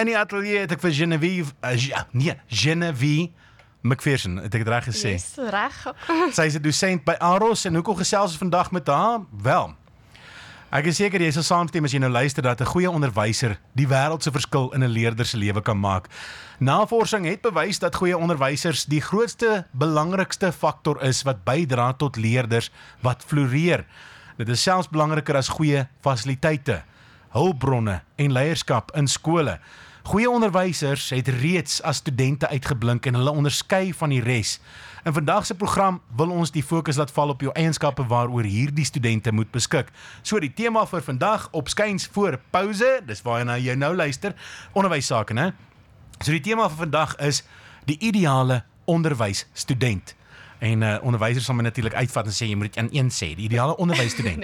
In die atelier het ek vir Genevieve McPherson, het ek dit reg gesê? Yes, reg. Sy is 'n dosent by AROS en hoekom gesels ons vandag met haar? Wel, ek is seker jy sal saamstem as jy nou luister dat 'n goeie onderwyser die wêreld se verskil in 'n leerder se lewe kan maak. Navorsing het bewys dat goeie onderwysers die grootste, belangrikste faktor is wat bydra tot leerders wat floreer. Dit is selfs belangriker as goeie fasiliteite, hulpbronne en leierskap in skole. Goeie onderwysers het reeds as studente uitgeblink en hulle onderskei van die res. In vandag se program wil ons die fokus laat val op jou eienskappe waaroor hierdie studente moet beskik. So die tema vir vandag op skuins voor pouse, dis waarna jy nou luister, onderwyssake, né? So die tema vir vandag is die ideale onderwysstudent. En onderwysers sal my natuurlik uitvat en sê jy moet dit aan een sê, die ideale onderwysstudent.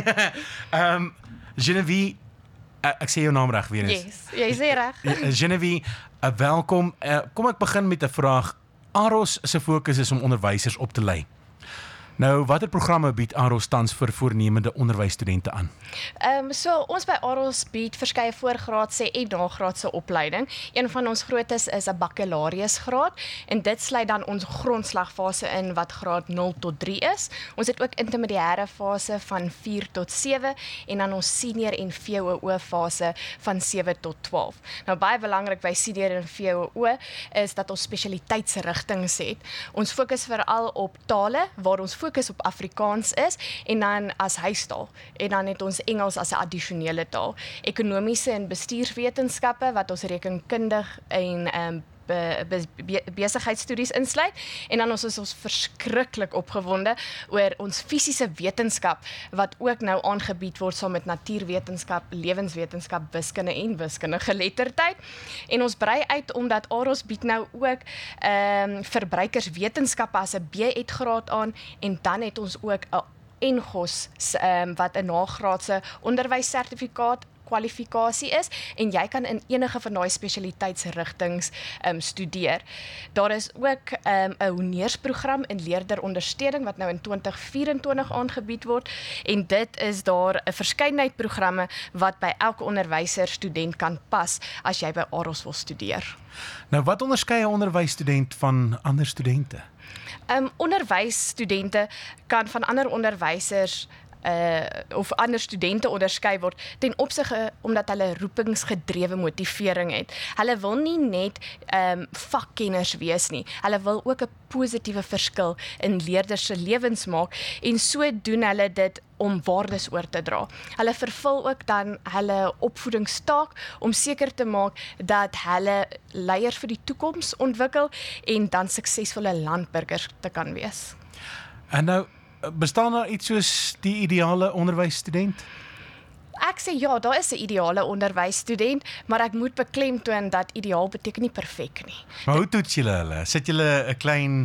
Genevieve, ek sê jou naam reg weer eens. Yes, jy sê reg. Genevieve, welkom. Kom ek begin met 'n vraag. AROS se fokus is om onderwysers op te lei. Nou, watter programme bied AROS tans vir voornemende onderwysstudente aan? So ons by AROS bied verskeie voorgraadse en nagraadse opleiding. Een van ons grootes is 'n bakkalaureusgraad en dit sluit dan ons grondslagfase in wat graad 0 tot 3 is. Ons het ook intermediêre fase van 4 tot 7 en dan ons senior en VWO fase van 7 tot 12. Nou baie belangrik by senior en VWO is dat ons spesialiteitsrigtings het. Ons fokus veral op tale waar ons fokus op Afrikaans is en dan as huistaal en dan het ons Engels as 'n addisionele taal. Ekonomiese en bestuurswetenskappe wat ons rekenkundig en besigheidstudies insluit en dan is ons verskriklik opgewonde oor ons fisiese wetenskap wat ook nou aangebied word saam met natuurwetenskap, lewenswetenskap, wiskunde en wiskundegeletterdheid. En ons brei uit omdat AROS bied nou ook verbruikerswetenskappe as 'n B.Ed graad aan en dan het ons ook 'n NGOS wat 'n nagraadse onderwyssertifikaat kwalifikasie is en jy kan in enige van daai spesialiteitsrigtings studeer. Daar is ook 'n honeursprogram in leerderondersteuning wat nou in 2024 aangebied word en dit is daar 'n verskeidenheid programme wat by elke onderwyser student kan pas as jy by AROS wil studeer. Nou, wat onderskei 'n onderwysstudent van ander studente? Onderwysstudente kan van ander onderwysers of ander studente onderskei word ten opsigte omdat hulle roepingsgedrewe motivering het. Hulle wil nie net vakkenners wees nie. Hulle wil ook 'n positiewe verskil in leerders se lewens maak en so doen hulle dit om waardes oor te dra. Hulle vervul ook dan hulle opvoedingstaak om seker te maak dat hulle leiers vir die toekoms ontwikkel en dan suksesvolle landburgers te kan wees. En nou, bestaan daar iets soos die ideale onderwysstudent? Ek sê ja, daar is 'n ideale onderwysstudent, maar ek moet beklemtoon dat ideaal beteken nie perfek nie. Maar hoe toets julle hulle? Sit julle 'n klein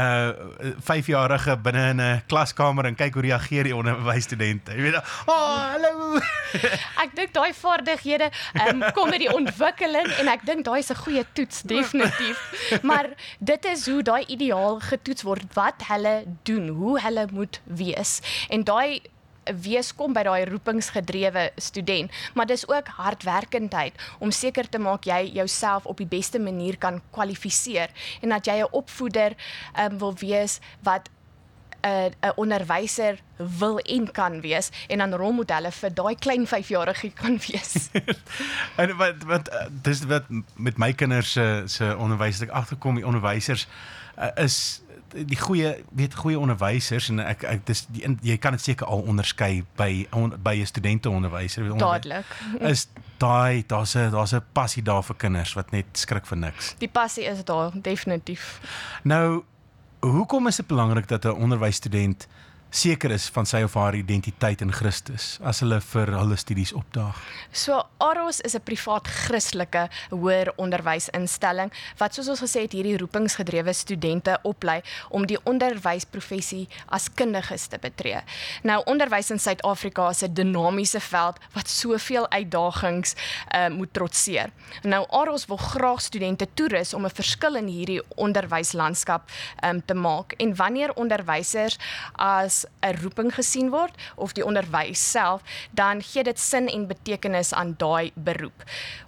5-jarige binne in 'n klaskamer en kyk hoe reageer die onderwysstudente? Jy weet, hallo. Ek dink daai vaardighede kom met die ontwikkeling en ek dink daai is 'n goeie toets definitief. Maar dit is hoe daai ideaal getoets word, wat hulle doen, hoe hulle moet wees. En daai wees kom by daai roepingsgedrewe student, maar dis ook hardwerkendheid om seker te maak jy jouself op die beste manier kan kwalifiseer en dat jy 'n opvoeder wil wees wat 'n onderwyser wil en kan wees en dan rolmodelle vir daai klein 5-jarige kan wees. En dis wat met my kinders se onderwys ek agterkom, die onderwysers is die goeie onderwysers en jy kan dit seker al onderskei by 'n studenteonderwyser. Dadelik. Is daar's 'n passie daar vir kinders wat net skrik vir niks. Die passie is daar definitief. Nou, hoekom is dit belangrik dat 'n onderwysstudent seker is van sy of haar identiteit in Christus as hulle vir hulle studies opdaag? So AROS is 'n privaat Christelike hoër onderwysinstelling wat soos ons gesê het hierdie roepingsgedrewe studente oplei om die onderwysprofessie as kundiges te betree. Nou onderwys in Suid-Afrika is 'n dinamiese veld wat soveel uitdagings moet trotseer. Nou AROS wil graag studente toerus om 'n verskil in hierdie onderwyslandskap te maak en wanneer onderwysers as 'n roeping gesien word of die onderwys self, dan gee dit sin en betekenis aan daai beroep.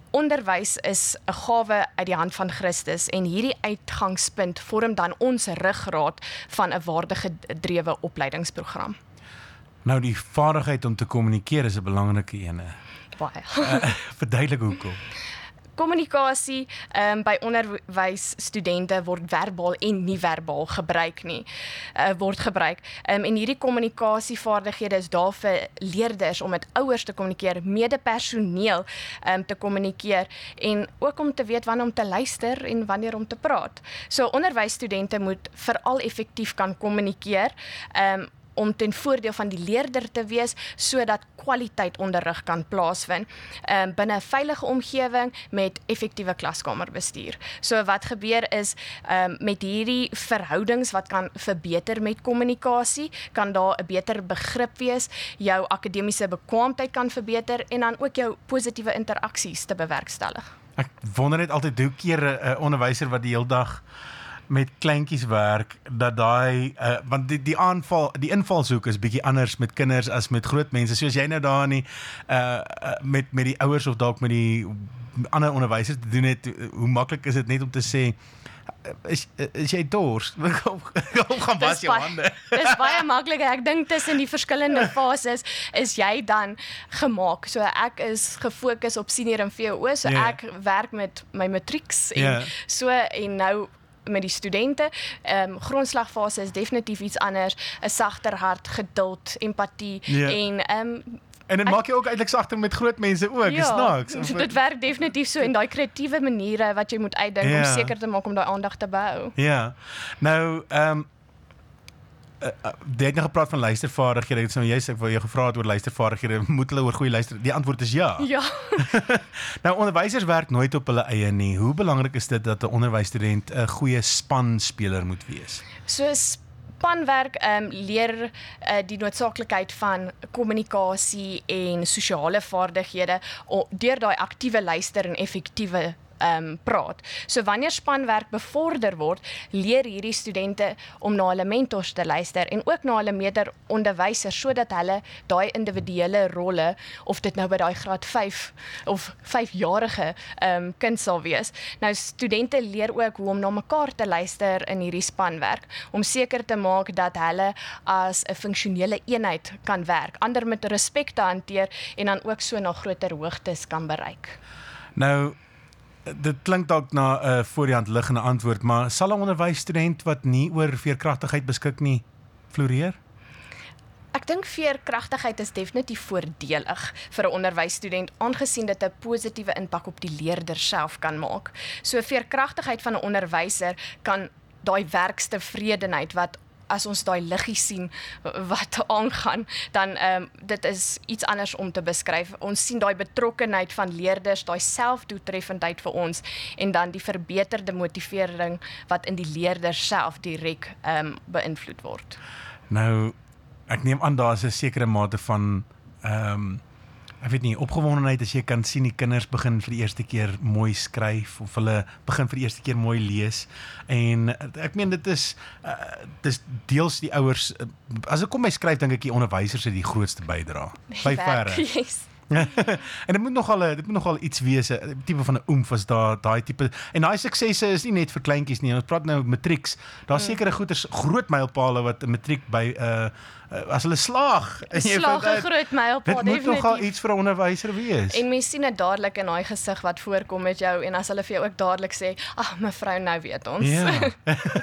Onderwys is 'n gawe uit die hand van Christus en hierdie uitgangspunt vorm dan ons ruggraat van 'n waardegedrewe opleidingsprogram. Nou die vaardigheid om te kommunikeer is 'n belangrike ene. Baie. Verduidelik hoekom. Kommunikasie by onderwysstudente word verbaal en nie verbaal gebruik nie. Word gebruik. En hierdie kommunikasievaardighede is daar vir leerders om met ouers te kommunikeer, mede-personeel te kommunikeer en ook om te weet wanneer om te luister en wanneer om te praat. So onderwysstudente moet veral effektief kan kommunikeer om ten voordeel van die leerder te wees, sodat kwaliteit onderrig kan plaasvind binne 'n veilige omgewing met effektiewe klaskamerbestuur. So wat gebeur is, met hierdie verhoudings wat kan verbeter met kommunikasie, kan daar 'n beter begrip wees, jou akademiese bekwaamheid kan verbeter en dan ook jou positiewe interaksies te bewerkstellig. Ek wonder net altyd hoe keer 'n onderwyser wat die hele dag met kleintjies werk, dat daai want die invalshoek is bietjie anders met kinders as met groot mense. Soos jy nou daar nie met die ouers of dalk met die ander onderwysers te doen het, hoe maklik is dit net om te sê, is jy dors? Kom gaan was jou hande. Dis baie maklik. Ek dink tussen die verskillende fases is jy dan gemaak. So ek is gefokus op senior en VWO, so ek werk met my matrieks en so en nou met die studente. Grondslagfase is definitief iets anders, 'n sagter hart, geduld, empatie en dit maak jy ook eintlik sagter met groot mense ook, snaaks. Dit werk definitief so in daai kreatiewe maniere wat jy moet uitdink om seker te maak om daai aandag te behou. Ja. Nou, jy het nou gepraat van luistervaardighede. Ek wou jou gevra het oor luistervaardighede. Moet hulle oor goeie luister? Die antwoord is ja. Ja. Nou, onderwysers werk nooit op hulle eie nie. Hoe belangrik is dit dat 'n onderwysstudent 'n goeie spanspeler moet wees? So spanwerk leer die noodsaaklikheid van kommunikasie en sosiale vaardighede deur daai aktiewe luister en effektiewe praat. So wanneer spanwerk bevorder word, leer hierdie studente om na hulle mentors te luister en ook na hulle mede-onderwysers sodat hulle daai individuele rolle, of dit nou by daai graad 5 of 5-jarige kind sal wees. Nou studente leer ook hoe om na mekaar te luister in hierdie spanwerk, om seker te maak dat hulle as 'n funksionele eenheid kan werk, ander met respek te hanteer en dan ook so na groter hoogtes kan bereik. Nou, dit klink dalk na 'n voor die hand liggende antwoord, maar sal 'n onderwysstudent wat nie oor veerkragtigheid beskik nie floreer? Ek dink veerkragtigheid is definitief voordelig vir 'n onderwysstudent, aangesien dit 'n positiewe impak op die leerder self kan maak. So veerkragtigheid van 'n onderwyser kan daai werkstevredenheid wat as ons daai liggie sien wat aangaan, dan dit is iets anders om te beskryf. Ons sien daai betrokkenheid van leerders, daai selfdoeltreffendheid vir ons en dan die verbeterde motivering wat in die leerder self direk beïnvloed word. Nou, ek neem aan daar is 'n sekere mate van ek weet nie, opgewondenheid as jy kan sien die kinders begin vir die eerste keer mooi skryf of hulle begin vir die eerste keer mooi lees en ek meen dit is deels die ouers, as ek kom by skryf dink ek die onderwysers het die grootste bydra by verre. Yes. En dit moet nogal iets wees, 'n tipe van 'n oomf as daai tipe, en daai suksesse is nie net vir kleintjies nie. Ons praat nou matrieks. Daar's sekere goeters, groot mylpale wat 'n matriek by as hulle slaag. En jy Slaag 'n groot mylpaal, dit moet nogal iets vir 'n onderwyser wees. En mens sien dit dadelik in daai gesig wat voorkom met jou en as hulle vir jou ook dadelik sê, "Ag, mevrou, nou weet ons." Ja.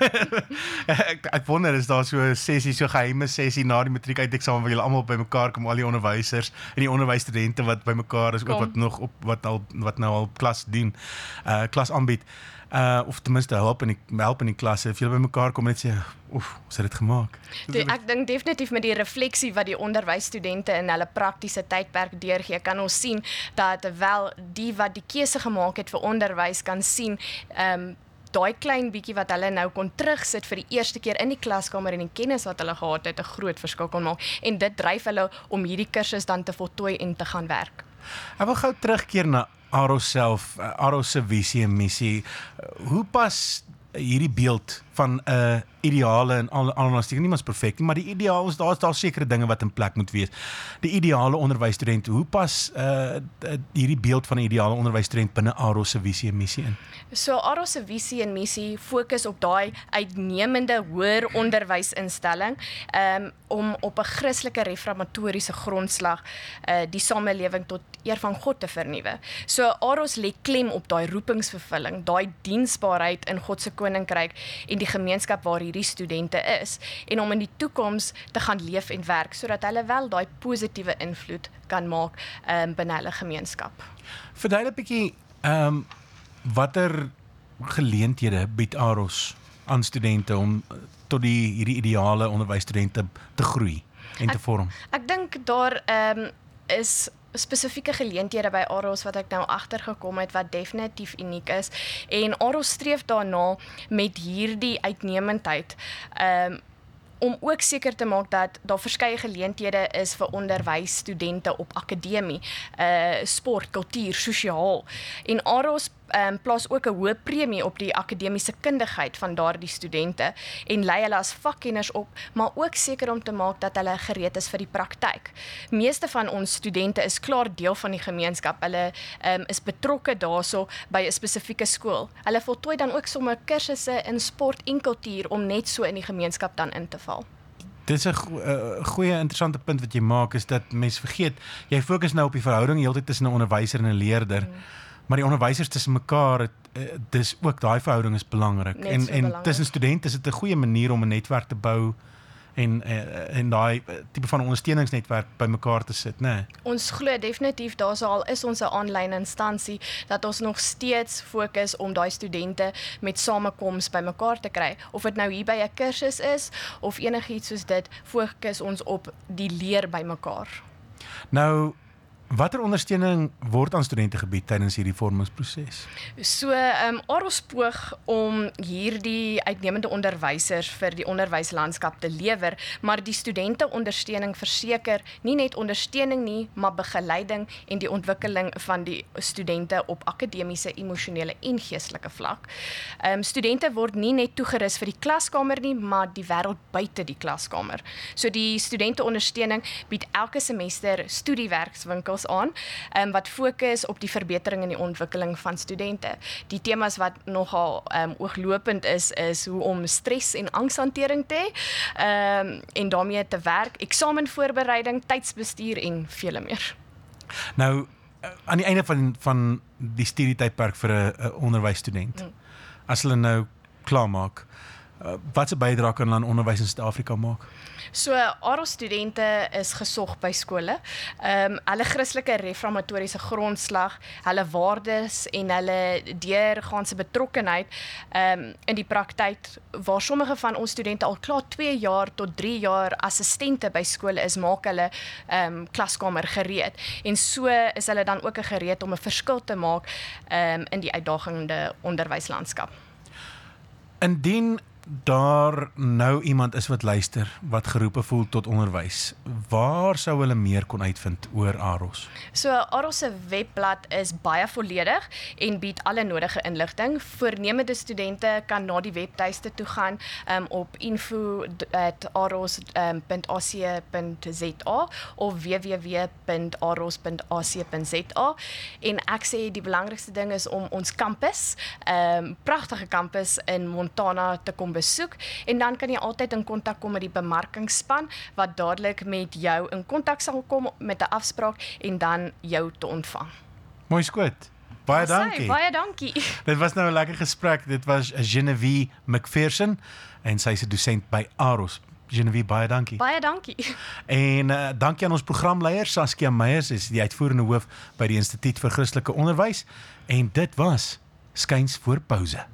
ek wonder, is daar so 'n sessie, so geheime sessie na die matriek eindeksamen waar julle almal bymekaar kom, al die onderwysers en die onderwysstudente wat bymekaar is, ook wat nou al klas doen, klas aanbied. Of ten minste help in die klasse, of julle bymekaar kom en net sê, oef, ons het dit gemaak. Ek dink definitief met die refleksie wat die onderwysstudente in hulle praktiese tydperk deurgee, kan ons sien dat wel die wat die keuse gemaak het vir onderwys kan sien, daai klein bietjie wat hulle nou kon terugsit vir die eerste keer in die klaskamer en die kennis wat hulle gehad het, 'n groot verskil kon maak en dit dryf hulle om hierdie kursus dan te voltooi en te gaan werk. Ek wil gou terugkeer na Aro self, Aro se visie en missie. Hoe pas hierdie beeld van ideale en aanhalingstekens, niemand is perfek nie, maar die ideaal is daar sekere dinge wat in plek moet wees. Die ideale onderwysstudent, hoe pas hierdie beeld van 'n ideale onderwysstudent binne AROS se visie en missie in? So AROS se visie en missie fokus op daai uitnemende hoër onderwysinstelling om op 'n Christelike reformatoriese grondslag die samelewing tot eer van God te vernuwe. So AROS lê klem op daai roepingsvervulling, daai diensbaarheid in God se koninkryk en die gemeenskap waar hierdie studente is, en om in die toekoms te gaan leef en werk sodat hulle wel daai positiewe invloed kan maak binne hulle gemeenskap. Verduidelik 'n bietjie watter geleenthede bied AROS aan studente om tot hierdie ideale onderwysstudente te groei en te vorm? Ek dink daar is spesifieke geleenthede by AROS wat ek nou agtergekom het wat definitief uniek is, en AROS streef daarna met hierdie uitnemendheid om ook seker te maak dat daar verskeie geleenthede is vir onderwysstudente op akademie, sport, kultuur, sosiaal. En AROS plaas ook 'n hoë premie op die akademiese kundigheid van daardie studente en lei hulle as vakkenners op, maar ook seker om te maak dat hulle gereed is vir die praktyk. Meeste van ons studente is klaar deel van die gemeenskap. Hulle is betrokke daarso by 'n spesifieke skool. Hulle voltooi dan ook sommer kursusse in sport en kultuur om net so in die gemeenskap dan in te val. Dit is 'n goeie interessante punt wat jy maak, is dat mense vergeet, jy fokus nou op die verhouding heeltyd tussen 'n onderwyser en 'n leerder. Maar die onderwysers tussen mekaar, dis ook daai verhouding is belangrik. En tussen studente is dit 'n goeie manier om 'n netwerk te bou en daai tipe van ondersteuningsnetwerk by mekaar te sit, né? Ons glo definitief daarso is ons 'n aanlyn instansie dat ons nog steeds fokus om daai studente met samekoms by mekaar te kry. Of dit nou hier by 'n kursus is of enigiets soos dit, fokus ons op die leer by mekaar. Nou, watter ondersteuning word aan studente gebied tydens hierdie vormingsproses? So, AROS poog om hierdie uitnemende onderwysers vir die onderwyslandskap te lewer, maar die studente ondersteuning verseker nie net ondersteuning nie, maar begeleiding en die ontwikkeling van die studente op akademiese, emosionele en geestelike vlak. Studente word nie net toegerus vir die klaskamer nie, maar die wêreld buite die klaskamer. So die studente ondersteuning bied elke semester studiewerkswinkels aan, wat fokus op die verbetering en die ontwikkeling van studente. Die temas wat nogal ooglopend is hoe om stres en angshantering te hê, en daarmee te werk, eksamenvoorbereiding, tydsbestuur en vele meer. Nou, aan die einde van die studietydperk vir 'n onderwysstudent, as hulle nou klaar maak, wat se bydrae kan hulle aan onderwys in Suid-Afrika maak? So, AROS studente is gesog by skole. Hulle Christelike reformatoriese grondslag, hulle waardes en hulle deurgaanse betrokkenheid in die praktyk, waar sommige van ons studente al klaar 2 jaar tot 3 jaar assistente by skole is, maak hulle klaskamer gereed. En so is hulle dan ook gereed om 'n verskil te maak in die uitdagende onderwyslandskap. Indien daar nou iemand is wat luister, wat geroepe voel tot onderwys, waar sou hulle meer kon uitvind oor AROS? So, AROS se webblad is baie volledig en bied alle nodige inligting. Voornemende studente kan na die webtuiste toe gaan op info@aros.ac.za of www.aros.ac.za. En ek sê die belangrikste ding is om ons kampus, pragtige kampus in Montana te kom besoek, en dan kan jy altyd in kontak kom met die bemarkingsspan wat dadelik met jou in kontak sal kom met 'n afspraak en dan jou te ontvang. Mooi skoot. Baie dankie. Baie dankie. Dit was nou 'n lekker gesprek. Dit was Genevieve McPherson en sy is 'n dosent by AROS. Genevieve, baie dankie. Baie dankie. En dankie aan ons programleier Saskia Meyers, is die uitvoerende hoof by die Instituut vir Christelike Onderwys, en dit was Skuins voor Pouse.